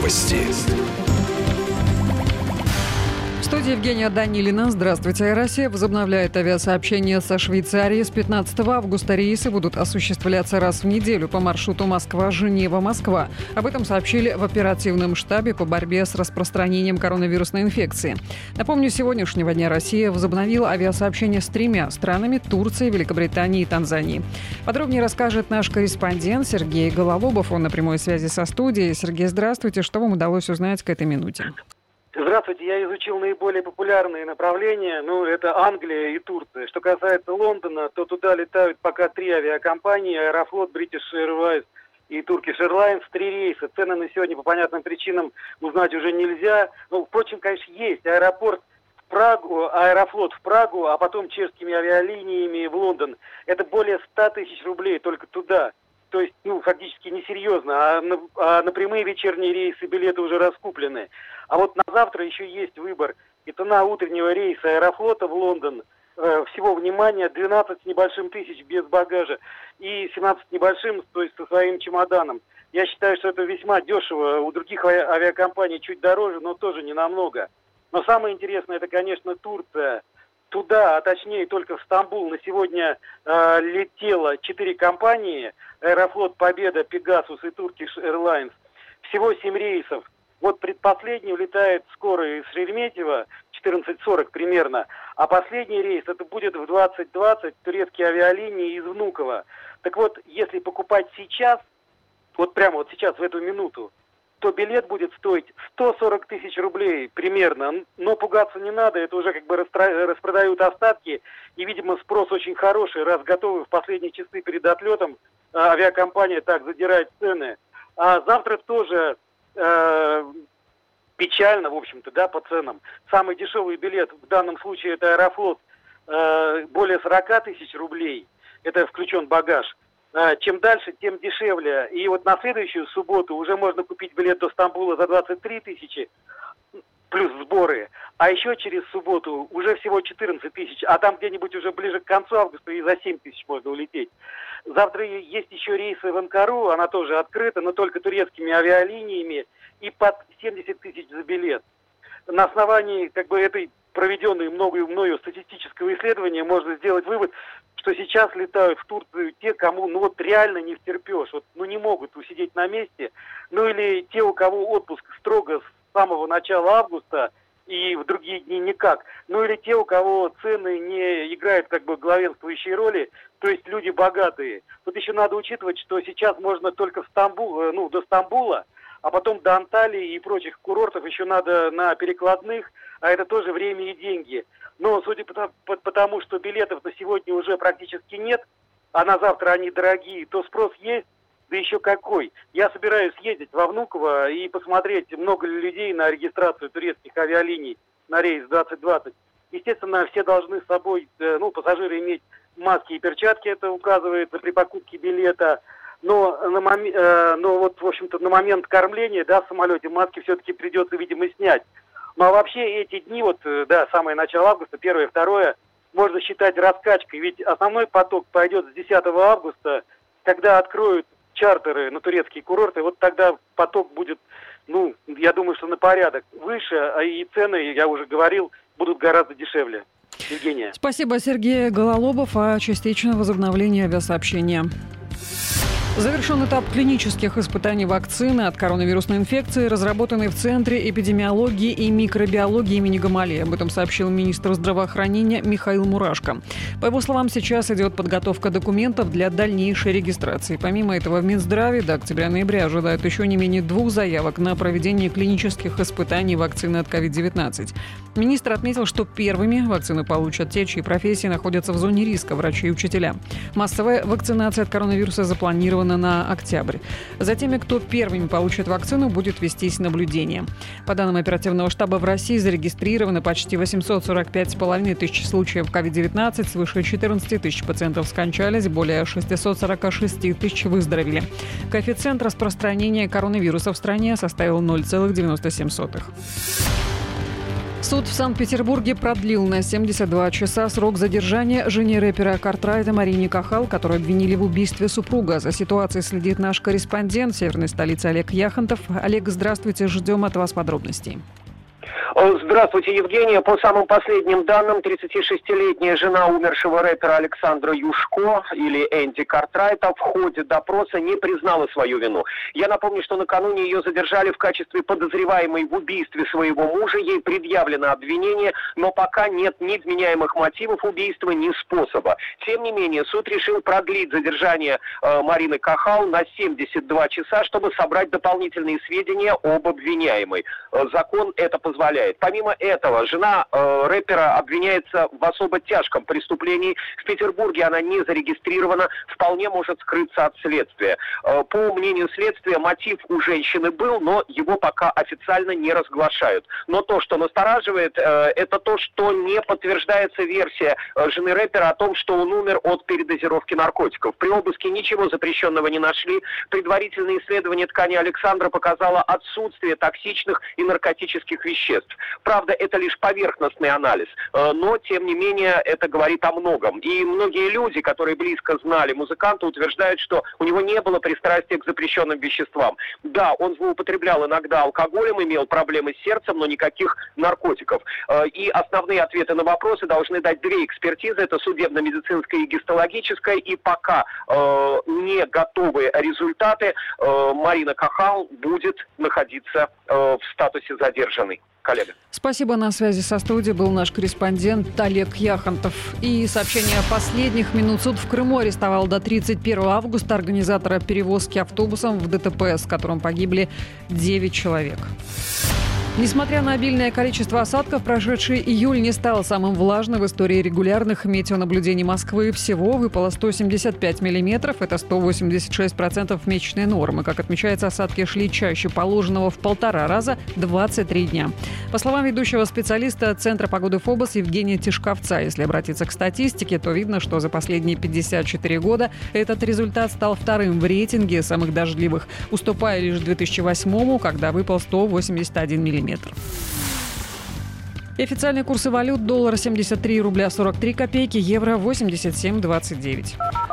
Новости. В студии Евгения Данилина. Здравствуйте. Россия возобновляет авиасообщение со Швейцарией. С 15 августа рейсы будут осуществляться раз в неделю по маршруту Москва-Женева-Москва. Об этом сообщили в оперативном штабе по борьбе с распространением коронавирусной инфекции. Напомню, с сегодняшнего дня Россия возобновила авиасообщение с 3 странами – Турцией, Великобританией и Танзанией. Подробнее расскажет наш корреспондент Сергей Гололобов. Он на прямой связи со студией. Сергей, здравствуйте. Что вам удалось узнать к этой минуте? Здравствуйте, я изучил наиболее популярные направления, это Англия и Турция. Что касается Лондона, то туда летают пока 3 авиакомпании: Аэрофлот, British Airways и Turkish Airlines, 3 рейса. Цены на сегодня по понятным причинам узнать уже нельзя. Впрочем, конечно, есть Аэрофлот в Прагу, а потом чешскими авиалиниями в Лондон. Это более 100 тысяч рублей только туда. То есть, фактически несерьезно, а на прямые вечерние рейсы билеты уже раскуплены. А вот на завтра еще есть выбор. И цена утреннего рейса Аэрофлота в Лондон, всего, внимание, 12 с небольшим тысяч без багажа и 17 с небольшим, то есть со своим чемоданом. Я считаю, что это весьма дешево. У других авиакомпаний чуть дороже, но тоже не намного. Но самое интересное, это, конечно, Турция. Туда, а точнее только в Стамбул, на сегодня летело 4 компании: Аэрофлот, Победа, Пегасус и Turkish Airlines. Всего 7 рейсов. Вот предпоследний улетает скоро из Шереметьево, 14:40 примерно, а последний рейс это будет в 20:20, турецкие авиалинии из Внуково. Так вот, если покупать сейчас, вот прямо вот сейчас, в эту минуту, то билет будет стоить 140 тысяч рублей примерно. Но пугаться не надо, это уже как бы распродают остатки. И, видимо, спрос очень хороший, раз готовы в последние часы перед отлетом авиакомпания так задирает цены. А завтра тоже печально, в общем-то, по ценам. Самый дешевый билет в данном случае это Аэрофлот, более 40 тысяч рублей. Это включен багаж. Чем дальше, тем дешевле. И вот на следующую субботу уже можно купить билет до Стамбула за 23 тысячи, плюс сборы. А еще через субботу уже всего 14 тысяч. А там где-нибудь уже ближе к концу августа и за 7 тысяч можно улететь. Завтра есть еще рейсы в Анкару, она тоже открыта, но только турецкими авиалиниями, и под 70 тысяч за билет. На основании этой проведенной мною статистического исследования можно сделать вывод, что сейчас летают в Турцию те, кому реально не втерпешь, не могут усидеть на месте, или те, у кого отпуск строго с самого начала августа и в другие дни никак, или те, у кого цены не играют главенствующей роли, то есть люди богатые. Тут еще надо учитывать, что сейчас можно только до Стамбула, а потом до Анталии и прочих курортов еще надо на перекладных, а это тоже время и деньги. Но судя по тому, что билетов на сегодня уже практически нет, а на завтра они дорогие, то спрос есть, да еще какой. Я собираюсь съездить во Внуково и посмотреть, много ли людей на регистрацию турецких авиалиний на рейс 2020. Естественно, все должны с собой, пассажиры, иметь маски и перчатки, это указывается при покупке билета. Но на момент кормления, в самолете маски все-таки придется, видимо, снять. Ну а вообще эти дни, самое начало августа, 1 2, можно считать раскачкой. Ведь основной поток пойдет с 10 августа, когда откроют чартеры на турецкие курорты. Вот тогда поток будет, я думаю, что на порядок выше, а и цены, я уже говорил, будут гораздо дешевле. Евгения. Спасибо, Сергей Гололобов, о частичном возобновлении авиасообщения. Завершен этап клинических испытаний вакцины от коронавирусной инфекции, разработанной в Центре эпидемиологии и микробиологии имени Гамалеи. Об этом сообщил министр здравоохранения Михаил Мурашко. По его словам, сейчас идет подготовка документов для дальнейшей регистрации. Помимо этого, в Минздраве до октября-ноября ожидают еще не менее 2 заявок на проведение клинических испытаний вакцины от COVID-19. Министр отметил, что первыми вакцину получат те, чьи профессии находятся в зоне риска – врачи и учителя. Массовая вакцинация от коронавируса запланирована на октябрь. За теми, кто первыми получит вакцину, будет вестись наблюдение. По данным оперативного штаба, в России зарегистрировано почти 845,5 тысяч случаев COVID-19, свыше 14 тысяч пациентов скончались, более 646 тысяч выздоровели. Коэффициент распространения коронавируса в стране составил 0,97. Суд в Санкт-Петербурге продлил на 72 часа срок задержания жене рэпера Картрайта Марине Кахал, которую обвинили в убийстве супруга. За ситуацией следит наш корреспондент северной столицы Олег Яхонтов. Олег, здравствуйте, ждем от вас подробностей. Здравствуйте, Евгения. По самым последним данным, 36-летняя жена умершего рэпера Александра Юшко, или Энди Картрайта, в ходе допроса не признала свою вину. Я напомню, что накануне ее задержали в качестве подозреваемой в убийстве своего мужа. Ей предъявлено обвинение, но пока нет ни вменяемых мотивов убийства, ни способа. Тем не менее, суд решил продлить задержание Марины Кахал на 72 часа, чтобы собрать дополнительные сведения об обвиняемой. Закон это позволяет. Помимо этого, жена рэпера обвиняется в особо тяжком преступлении. В Петербурге она не зарегистрирована, вполне может скрыться от следствия. По мнению следствия, мотив у женщины был, но его пока официально не разглашают. Но то, что настораживает, это то, что не подтверждается версия жены рэпера о том, что он умер от передозировки наркотиков. При обыске ничего запрещенного не нашли. Предварительное исследование ткани Александра показало отсутствие токсичных и наркотических веществ. Правда, это лишь поверхностный анализ, но, тем не менее, это говорит о многом. И многие люди, которые близко знали музыканта, утверждают, что у него не было пристрастия к запрещенным веществам. Да, он злоупотреблял иногда алкоголем, имел проблемы с сердцем, но никаких наркотиков. И основные ответы на вопросы должны дать две экспертизы. Это судебно-медицинская и гистологическая. И пока не готовы результаты, Марина Кахал будет находиться в статусе задержанной. Коллега. Спасибо. На связи со студией был наш корреспондент Олег Яхонтов. И сообщение последних минут. Суд в Крыму арестовал до 31 августа организатора перевозки автобусом в ДТП, с которым погибли 9 человек. Несмотря на обильное количество осадков, прошедший июль не стал самым влажным в истории регулярных метеонаблюдений Москвы. Всего выпало 175 миллиметров. Это 186% месячной нормы. Как отмечается, осадки шли чаще положенного в 1,5 раза 23 дня. По словам ведущего специалиста Центра погоды ФОБОС Евгения Тишковца, если обратиться к статистике, то видно, что за последние 54 года этот результат стал вторым в рейтинге самых дождливых, уступая лишь 2008-му, когда выпал 181 миллиметр. И официальные курсы валют: доллар 73 рубля 43 копейки, евро 87,29.